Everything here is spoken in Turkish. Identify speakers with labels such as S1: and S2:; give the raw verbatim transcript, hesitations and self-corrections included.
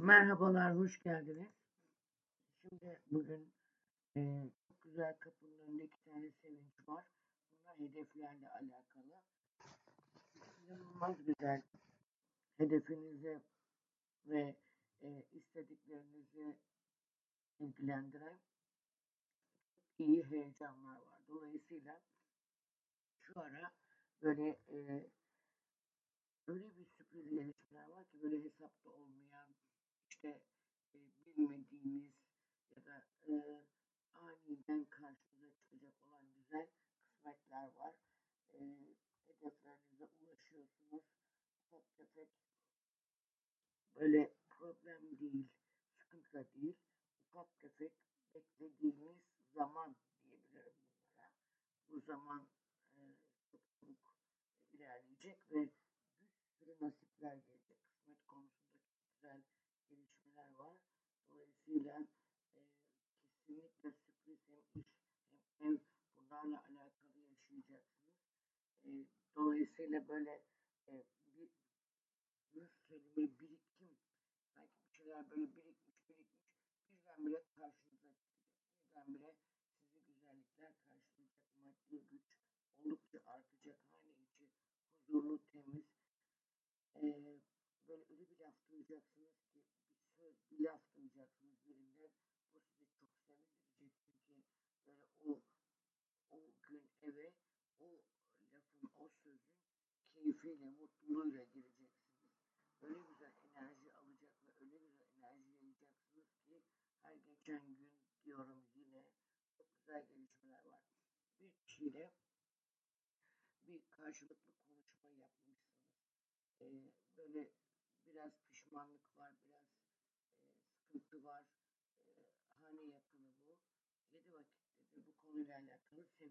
S1: Merhabalar, hoş geldiniz. Şimdi bugün e, çok güzel kapının önünde iki tane sevinç var. Bunlar hedeflerle alakalı. İnanılmaz güzel hedefinizi ve e, istediklerinizi ilgilendiren iyi heyecanlar var. Dolayısıyla şu ara böyle e, öyle bir sürpriz gelişmeler var ki böyle hesapta olmayan işte e, bilmediğiniz ya da e, aniden karşınıza çıkacak olan güzel kısmetler var. E, hedeflerinize ulaşıyorsunuz. Ufak tefek böyle problem değil, sıkıntı da değil. Ufak tefek beklediğiniz zaman diyebilirim bunlara. Bu zaman e, çok çabuk ilerleyecek ve bir sürü nasipler gelecek. Kısmet konusunda çok güzel gelişmeler var. Dolayısıyla e, kesinlikle sürpriz hem iş hem ev bunlarla alakalı yaşayacaksınız. E, dolayısıyla böyle e, bir nasıl söyleyeyim böyle birikim sanki bir şeyler böyle birikmiş birikmiş birdenbire karşınıza çıkacak. Birdenbire sizi güzellikler karşılayacak. Maddi güç oldukça artacak. Hane içi huzurlu, temiz. Ee, böyle öyle bir laf duyacaksınız ki bir söz, bir laf duyacaksınız birinden. Bu sizi çok sevindirecek. Çünkü böyle o o gün eve o lafın, o sözün keyfiyle, mutluluğuyla gireceksiniz. Öyle güzel enerji alacak ve öyle güzel enerji yayacaksınız ki her geçen gün diyorum yine çok güzel gelişmeler var. Bir kişiyle bir karşılıklı konuşma yapmışsınız. Ee, böyle biraz pişmanlık var, biraz e, sıkıntı var. E, hane yakını bu. Yedi vakitte de bu konuyla alakalı